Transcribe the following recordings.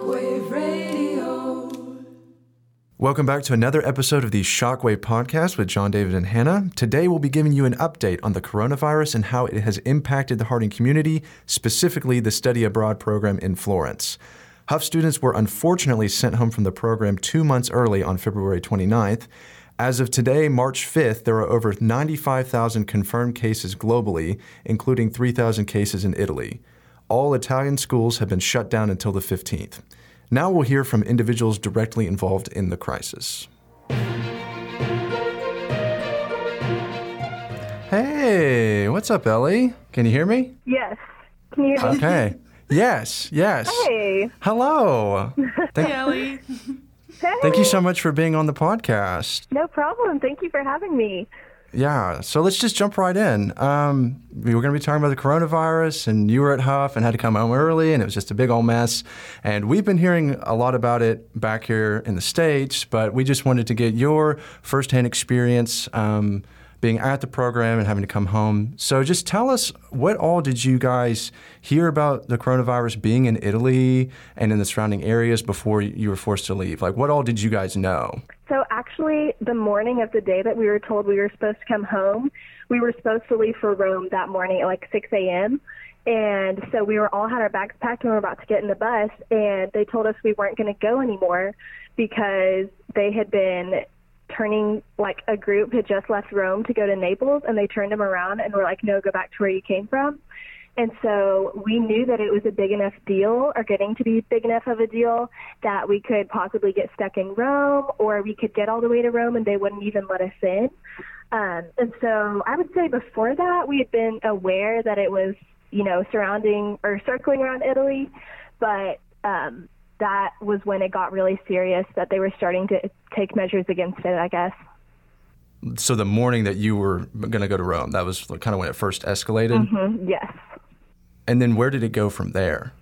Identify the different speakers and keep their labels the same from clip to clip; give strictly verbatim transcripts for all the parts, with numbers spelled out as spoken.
Speaker 1: Shockwave Radio.
Speaker 2: Welcome back to another episode of the Shockwave Podcast with John, David, and Hannah. Today we'll be giving you an update on the coronavirus and how it has impacted the Harding community, specifically the study abroad program in Florence. Huff students were unfortunately sent home from the program two months early on February twenty-ninth. As of today, March fifth, there are over ninety-five thousand confirmed cases globally, including three thousand cases in Italy. All Italian schools have been shut down until the fifteenth. Now we'll hear from individuals directly involved in the crisis. Hey, what's up, Ellie? Can you hear me?
Speaker 3: Yes. Can you hear me?
Speaker 2: Okay. Yes, yes.
Speaker 3: Hey.
Speaker 2: Hello. Thank,
Speaker 4: Hey, Ellie.
Speaker 3: Hey.
Speaker 2: thank you so much for being on the podcast.
Speaker 3: No problem. Thank you for having me.
Speaker 2: Yeah, so let's just jump right in. Um, we were going to be talking about the coronavirus, and you were at Huff and had to come home early, and it was just a big old mess. And we've been hearing a lot about it back here in the States, but we just wanted to get your firsthand experience um, being at the program and having to come home. So just tell us, what all did you guys hear about the coronavirus being in Italy and in the surrounding areas before you were forced to leave? Like, what all did you guys know?
Speaker 3: So actually, the morning of the day that we were told we were supposed to come home, we were supposed to leave for Rome that morning at like six a.m. And so we were all had our bags packed and we were about to get in the bus, and they told us we weren't going to go anymore because they had been turning, like a group had just left Rome to go to Naples, and they turned them around and were like, no, go back to where you came from. And so we knew that it was a big enough deal, or getting to be big enough of a deal, that we could possibly get stuck in Rome, or we could get all the way to Rome and they wouldn't even let us in. Um, and so I would say before that, we had been aware that it was, you know, surrounding or circling around Italy, but um, that was when it got really serious, that they were starting to take measures against it, I guess.
Speaker 2: So the morning that you were going to go to Rome, that was kind of when it first escalated?
Speaker 3: Mm-hmm, yes.
Speaker 2: And then where did it go from there?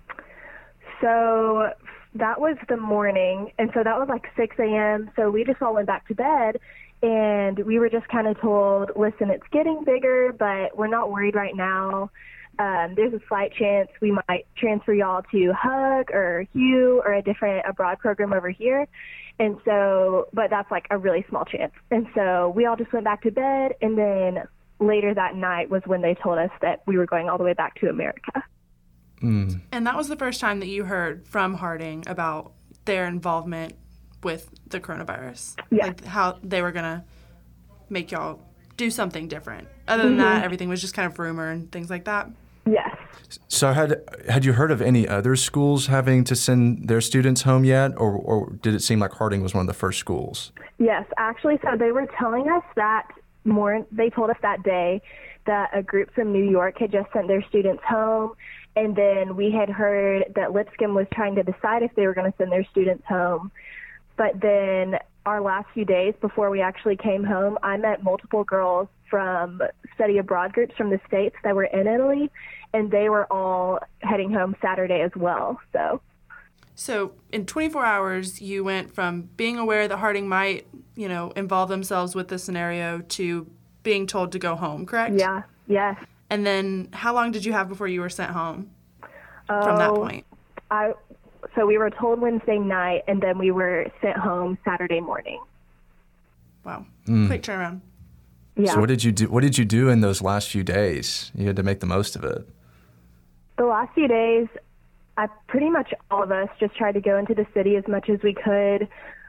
Speaker 3: So that was the morning, and so that was like six a.m., so we just all went back to bed, and we were just kind of told, listen, it's getting bigger, but we're not worried right now. Um, there's a slight chance we might transfer y'all to Hug or Hugh or a different abroad program over here. And so, but that's like a really small chance. And so we all just went back to bed, and then later that night was when they told us that we were going all the way back to America.
Speaker 2: Mm.
Speaker 4: And that was the first time that you heard from Harding about their involvement with the coronavirus.
Speaker 3: Yeah.
Speaker 4: Like how they were going to make y'all do something different. Other than
Speaker 3: Mm-hmm.
Speaker 4: that, everything was just kind of rumor and things like that.
Speaker 3: Yes.
Speaker 2: So had had you heard of any other schools having to send their students home yet, or, or did it seem like Harding was one of the first schools?
Speaker 3: Yes, actually, so they were telling us that more, they told us that day that a group from New York had just sent their students home, and then we had heard that Lipscomb was trying to decide if they were going to send their students home. But then our last few days before we actually came home, I met multiple girls from study abroad groups from the States that were in Italy, and they were all heading home Saturday as well. So,
Speaker 4: So in twenty-four hours, you went from being aware that Harding might, you know, involve themselves with this scenario to being told to go home, correct?
Speaker 3: yeah, yes.
Speaker 4: And then how long did you have before you were sent home
Speaker 3: Oh,
Speaker 4: from that point?
Speaker 3: I, so we were told Wednesday night, and then we were sent home Saturday morning.
Speaker 4: Wow.
Speaker 2: Mm.
Speaker 4: Quick turnaround.
Speaker 3: Yeah.
Speaker 2: So what did you do? What did you do in those last few days? You had to make the most of it.
Speaker 3: The last few days, I pretty much all of us just tried to go into the city as much as we could.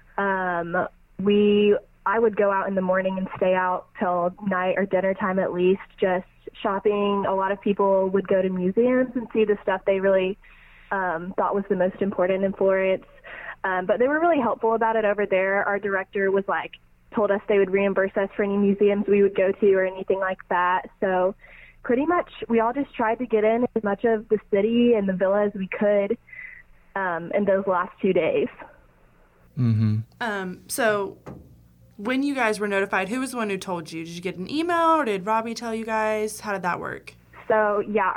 Speaker 3: Um, we, I would go out in the morning and stay out till night or dinner time at least, just shopping. A lot of people would go to museums and see the stuff they really um, thought was the most important in Florence. Um, but they were really helpful about it over there. Our director was like, told us they would reimburse us for any museums we would go to or anything like that. So pretty much we all just tried to get in as much of the city and the villa as we could um, in those last two days.
Speaker 2: Mm-hmm.
Speaker 4: Um, so when you guys were notified, who was the one who told you? Did you get an email, or did Robbie tell you guys? How did that work?
Speaker 3: So, yeah,